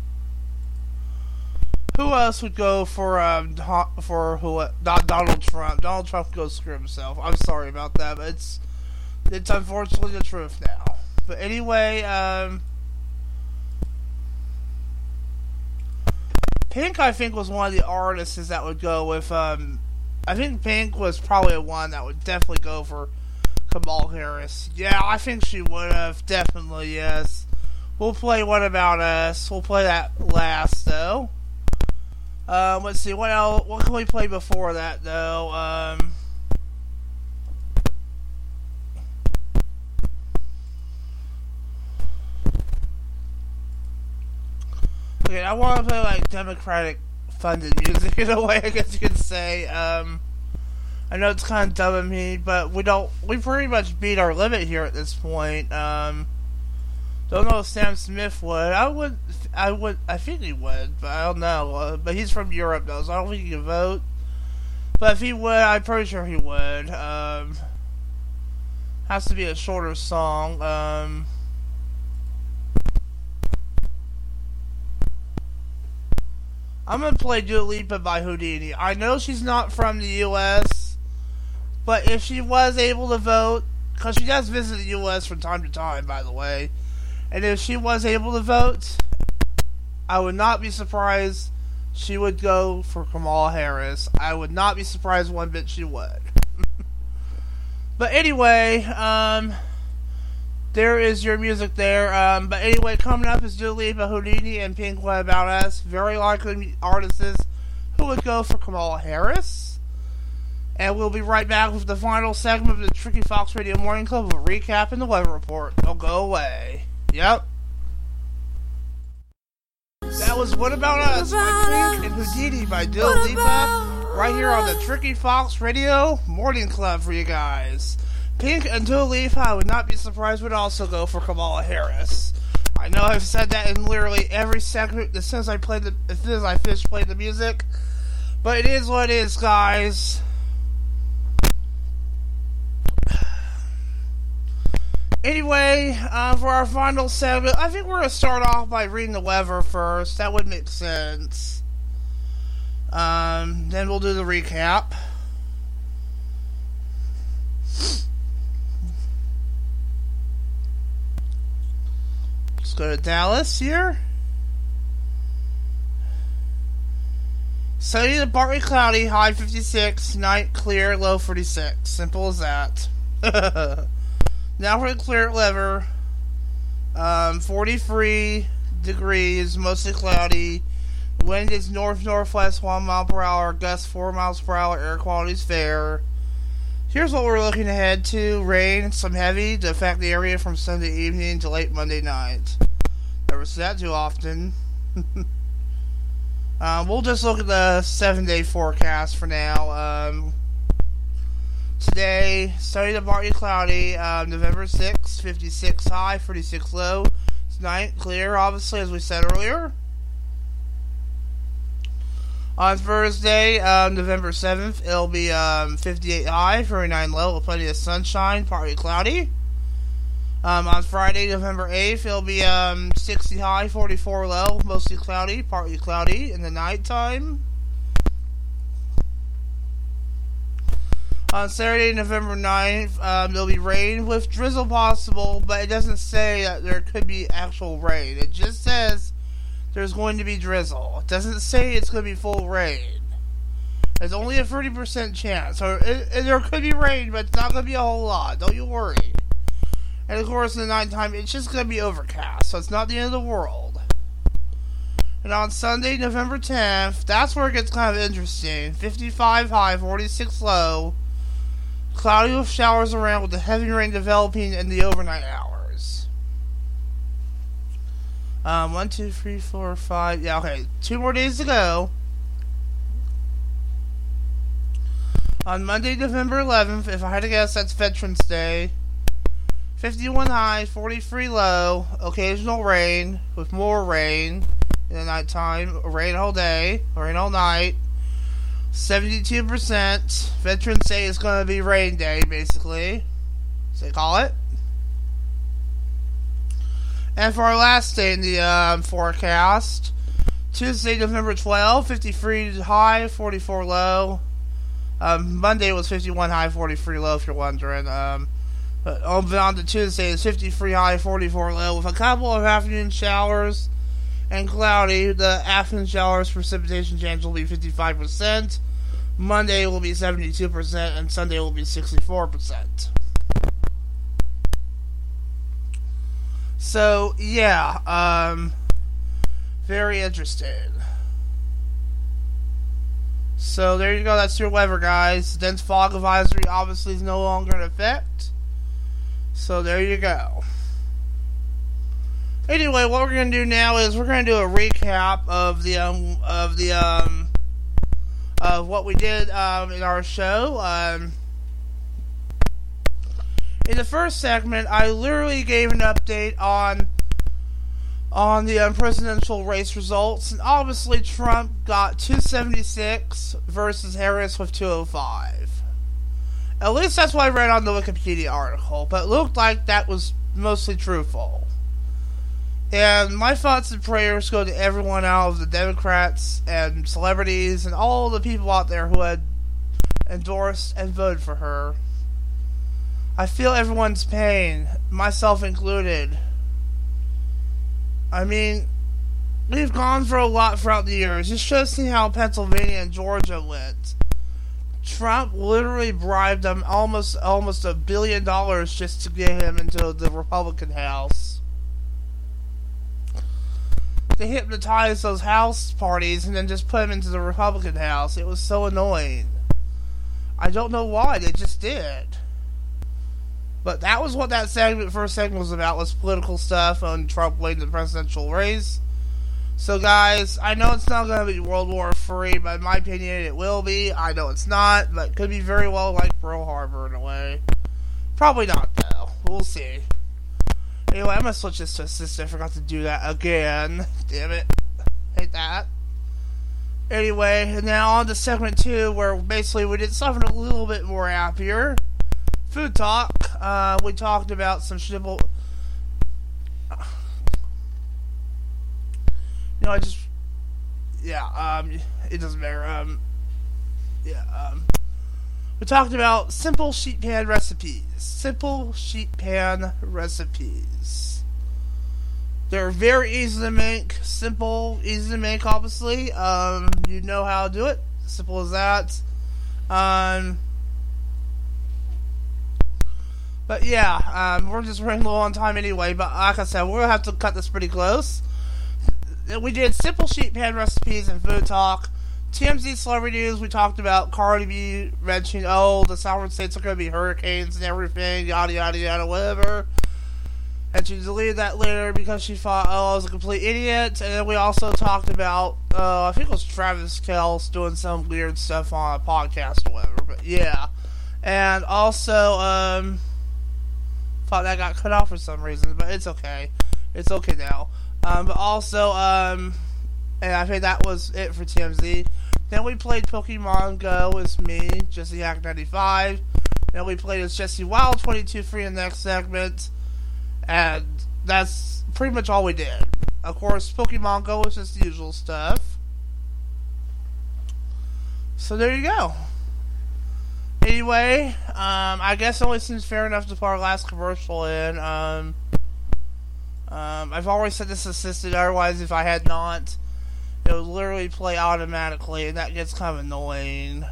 who else would go for, um, for who, not Donald Trump? Donald Trump could go screw himself. I'm sorry about that, but it's, it's unfortunately the truth now. But anyway, um... Pink, I think, was one of the artists that would go with, um, I think Pink was probably one that would definitely go for Kamala Harris. Yeah, I think she would have, definitely, yes. We'll play What About Us. We'll play that last, though. Um, let's see, what else, what can we play before that, though? Um... Okay, I want to play, like, Democratic funded music in a way, I guess you could say. Um, I know it's kind of dumb of me, but we don't, we pretty much beat our limit here at this point. Um, don't know if Sam Smith would. I would, I would, I think he would, but I don't know. Uh, but he's from Europe, though, so I don't think he can vote. But if he would, I'm pretty sure he would. Um, has to be a shorter song. Um... I'm going to play Dua Lipa by Houdini. I know she's not from the U S, but if she was able to vote, because she does visit the U S from time to time, by the way, and if she was able to vote, I would not be surprised she would go for Kamala Harris. I would not be surprised one bit she would. But anyway, um... there is your music there. Um, but anyway, coming up is Dua Lipa, Houdini, and Pink, What About Us. Very likely artists who would go for Kamala Harris. And we'll be right back with the final segment of the Tricky Fox Radio Morning Club with a recap and the weather report. Don't go away. Yep. That was What About Us by Pink and Houdini by Dua Lipa. Right here on the Tricky Fox Radio Morning Club for you guys. Pink and Dua Lipa, I would not be surprised, would also go for Kamala Harris. I know I've said that in literally every segment as soon as I played the, as soon as I finished playing the music, but it is what it is, guys. Anyway, uh, for our final segment, I think we're gonna start off by reading the weather first. That would make sense. Um, then we'll do the recap. Let's go to Dallas here. Sunny to partly cloudy, high fifty-six, night clear, low forty-six. Simple as that. Now for the clear weather. Um, forty-three degrees, mostly cloudy. Wind is north-northwest, one mile per hour. Gust four miles per hour. Air quality is fair. Here's what we're looking ahead to. Rain, some heavy, to affect the area from Sunday evening to late Monday night. Never see that too often. uh, we'll just look at the seven-day forecast for now. Um, today, sunny to partly cloudy. Um, November sixth, fifty-six high, thirty-six low. Tonight, clear, obviously, as we said earlier. On Thursday, um, November seventh, it'll be um, fifty-eight high, thirty-nine low, with plenty of sunshine, partly cloudy. Um, on Friday, November eighth, it'll be um, sixty high, forty-four low, mostly cloudy, partly cloudy in the nighttime. On Saturday, November ninth, um, there'll be rain with drizzle possible, but it doesn't say that there could be actual rain. It just says there's going to be drizzle. It doesn't say it's going to be full rain. There's only a thirty percent chance. So it, it, there could be rain, but it's not going to be a whole lot. Don't you worry. And of course, in the nighttime, it's just going to be overcast. So it's not the end of the world. And on Sunday, November tenth, that's where it gets kind of interesting. fifty-five high, forty-six low. Cloudy with showers around with the heavy rain developing in the overnight hours. Um, one, two, three, four, five. Yeah, okay. Two more days to go. On Monday, November eleventh, if I had to guess, that's Veterans Day. fifty-one high, forty-three low. Occasional rain with more rain in the nighttime. Rain all day, rain all night. seventy-two percent. Veterans Day is going to be rain day, basically. So they call it. And for our last day in the um, forecast, Tuesday, November twelfth, fifty-three high, forty-four low. Um, Monday was fifty-one high, forty-three low, if you're wondering. Um, but on to Tuesday is fifty-three high, forty-four low, with a couple of afternoon showers and cloudy. The afternoon showers precipitation chance will be fifty-five percent. Monday will be seventy-two percent, and Sunday will be sixty-four percent. So, yeah, um, very interesting. So, there you go, that's your weather, guys. Dense fog advisory obviously is no longer in effect. So, there you go. Anyway, what we're going to do now is we're going to do a recap of the, um, of the, um, of what we did, um, in our show. Um, In the first segment, I literally gave an update on on the um, presidential race results, and obviously Trump got two seventy-six versus Harris with two oh five. At least that's what I read on the Wikipedia article, but it looked like that was mostly truthful. And my thoughts and prayers go to everyone out of the Democrats and celebrities and all the people out there who had endorsed and voted for her. I feel everyone's pain, myself included. I mean, we've gone through a lot throughout the years. Just shows see how Pennsylvania and Georgia went. Trump literally bribed them almost almost a billion dollars just to get him into the Republican House. They hypnotized those House parties and then just put him into the Republican House. It was so annoying. I don't know why, they just did. But that was what that segment, first segment was about, was political stuff on Trump winning the presidential race. So guys, I know it's not going to be World War Three, but in my opinion it will be. I know it's not, but it could be very well like Pearl Harbor in a way. Probably not though. We'll see. Anyway, I'm going to switch this to assistant. I forgot to do that again. Damn it. Hate that. Anyway, now on to segment two, where basically we did something a little bit more happier. Food talk. Uh, we talked about some schnibble. You know, I just, yeah, um, it doesn't matter. Um, yeah, um, we talked about simple sheet pan recipes. Simple sheet pan recipes. They're very easy to make. Simple, easy to make, obviously. Um, you know how to do it. Simple as that. Um, but yeah, um, we're just running low on time anyway. But like I said, we're gonna have to cut this pretty close. We did simple sheet pan recipes and food talk. T M Z celebrity news. We talked about Cardi B mentioning, oh, the southern states are gonna be hurricanes and everything, yada yada yada, whatever. And she deleted that later because she thought, oh, I was a complete idiot. And then we also talked about, uh, I think it was Travis Kelce doing some weird stuff on a podcast or whatever. But yeah. And also, um, thought that got cut off for some reason. But it's okay. It's okay now. Um, but also, um, and I think that was it for T M Z. Then we played Pokemon Go as me, Jesse Hack ninety-five. Then we played as Jesse Wild twenty-two free in the next segment. And that's pretty much all we did. Of course, Pokemon Go was just the usual stuff. So there you go. Anyway, um, I guess it only seems fair enough to put our last commercial in. Um, um, I've always said this assisted, otherwise if I had not, it would literally play automatically, and that gets kind of annoying.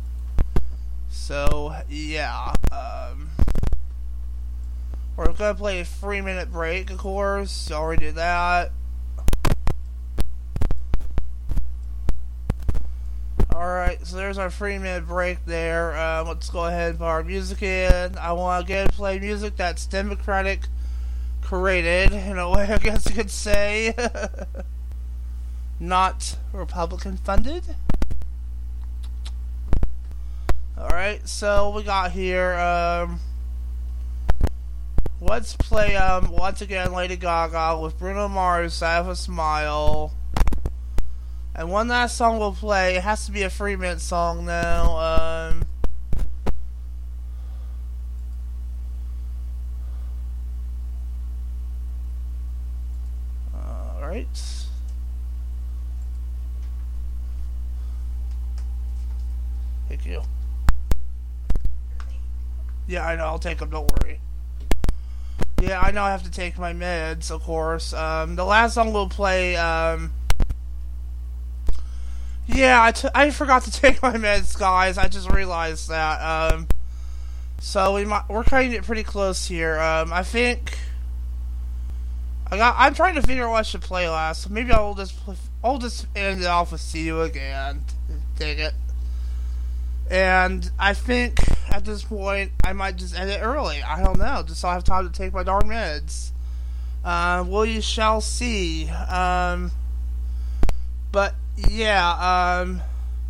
So, yeah. Um... We're going to play a three minute break, of course. Already did that. Alright, so there's our three minute break there. Uh, let's go ahead and put our music in. I want to again play music that's Democratic created, in a way I guess you could say. Not Republican funded. Alright, so we got here, um... let's play, um, once again, Lady Gaga with Bruno Mars, I Have a Smile. And one last song we'll play. It has to be a three minute song now. Um, Alright. Thank you. Yeah, I know, I'll take them, don't worry. Yeah, I know I have to take my meds, of course. Um, the last song we'll play, um... yeah, I, t- I forgot to take my meds, guys. I just realized that. Um, so we might, we're cutting it pretty close here. Um, I think... I got, I'm trying to figure out what I should play last. So maybe I'll just, I'll just end it off with See You Again. Take it. And I think at this point I might just end it early. I don't know. Just so I have time to take my darn meds. Uh, well, you shall see. Um, but yeah. Um,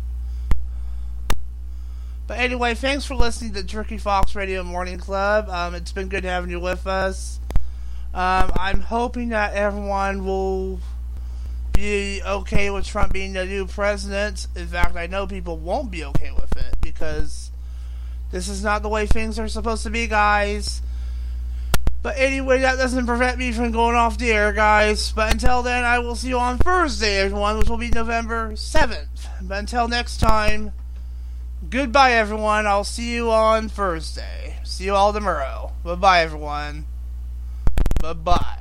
but anyway, thanks for listening to Tricky Fox Radio Morning Club. Um, it's been good having you with us. Um, I'm hoping that everyone will be okay with Trump being the new president. In fact, I know people won't be okay with it because this is not the way things are supposed to be, guys. But anyway, that doesn't prevent me from going off the air, guys. But until then, I will see you on Thursday, everyone, which will be November seventh. But until next time, goodbye, everyone. I'll see you on Thursday. See you all tomorrow. Bye-bye, everyone. Bye-bye.